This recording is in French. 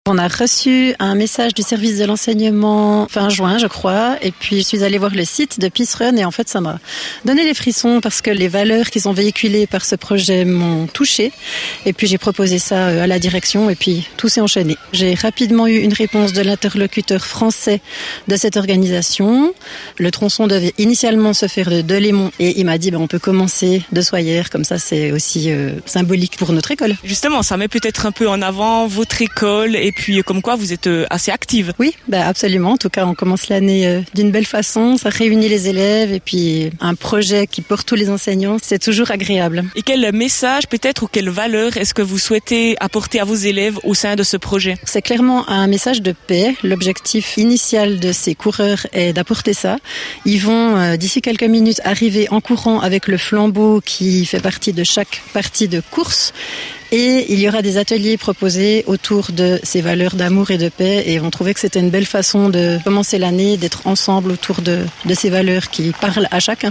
On a reçu un message du service de l'enseignement fin juin, je crois, et puis je suis allée voir le site de Peace Run et en fait ça m'a donné les frissons parce que les valeurs qui sont véhiculées par ce projet m'ont touchée et puis j'ai proposé ça à la direction et puis tout s'est enchaîné. J'ai rapidement eu une réponse de l'interlocuteur français de cette organisation. Le tronçon devait initialement se faire de Delémont et il m'a dit on peut commencer de Soyères, comme ça c'est aussi symbolique pour notre école. Justement, ça met peut-être un peu en avant votre école et puis comme quoi vous êtes assez active. Oui, absolument. En tout cas, on commence l'année d'une belle façon. Ça réunit les élèves et puis un projet qui porte tous les enseignants, c'est toujours agréable. Et quel message peut-être ou quelle valeur est-ce que vous souhaitez apporter à vos élèves au sein de ce projet ? C'est clairement un message de paix. L'objectif initial de ces coureurs est d'apporter ça. Ils vont d'ici quelques minutes arriver en courant avec le flambeau qui fait partie de chaque partie de course. Et il y aura des ateliers proposés autour de ces valeurs d'amour et de paix et on trouvait que c'était une belle façon de commencer l'année, d'être ensemble autour de ces valeurs qui parlent à chacun.